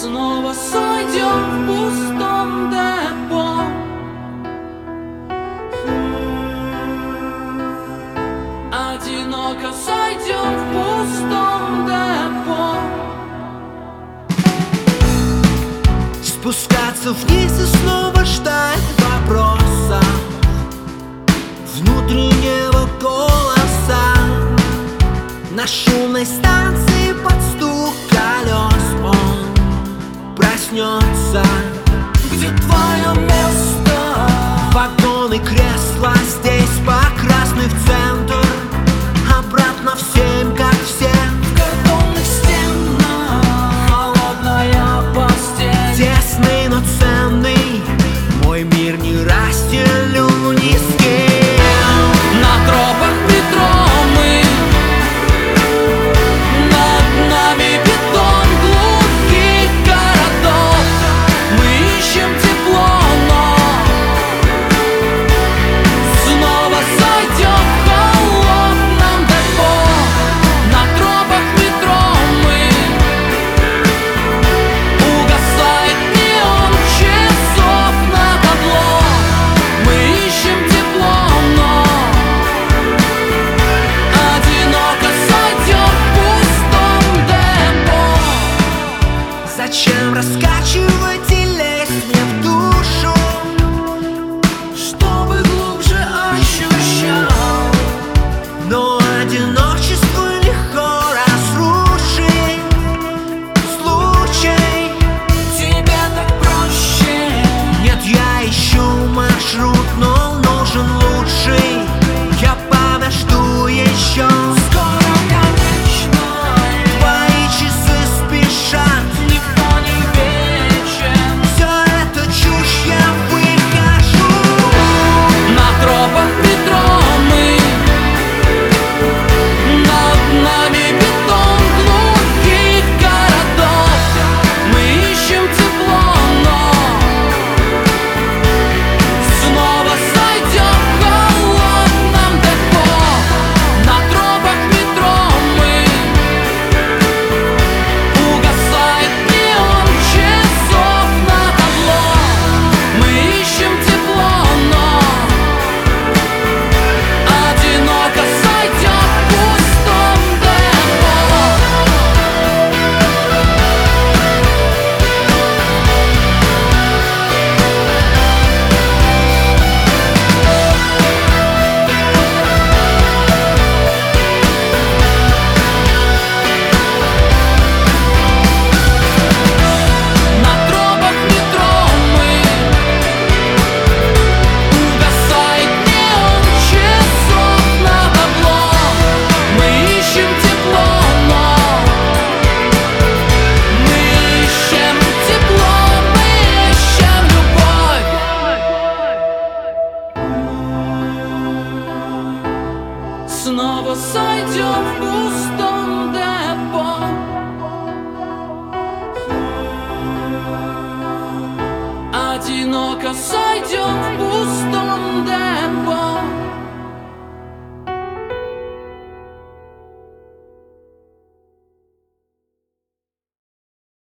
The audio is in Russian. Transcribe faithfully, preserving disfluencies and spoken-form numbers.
Снова сойдем в пустом депо. Одиноко сойдем в пустом депо. Спускаться вниз и снова ждать вопроса, внутреннего голоса. На шумной станции под стук колес он проснется. Где твое место? Вагоны, кресла здесь по красный в центр, обратно в семь, как все. В картонных стенах холодная постель. Тесный, но ценный, мой мир не разделю ни с кем. На тропах метро мы, над нами бетон глухих городов. Мы ищем тепло, но снова сойдем в холодном депо. На тропах метро мы, угасает неон часов на табло. Мы ищем тепло, но одиноко сойдем в пустом депо. Зачем раскачивать и лезть мне в душу, Чтобы глубже ощущал. но одиночество легко разрушить. Случай, Тебе так проще. нет, я ищу маршрут, но нужен лучший. Я подожду еще. Скоро конечно, Твои часы спешат, никто не вечен. все это чушь, я выхожу. На тропах метро мы, над нами бетон глухих городов. Мы ищем тепло, но снова сойдем в холодном депо. На тропах метро мы, угасает неон часов на табло. Мы ищем тепло, но одиноко сойдем в пустом депо. На тропах метро мы, угасает неон часов на табло. Мы ищем тепло, но мы ищем тепло, мы ищем любовь. Снова сойдем в пустом депо. Одиноко сойдем в пустом депо.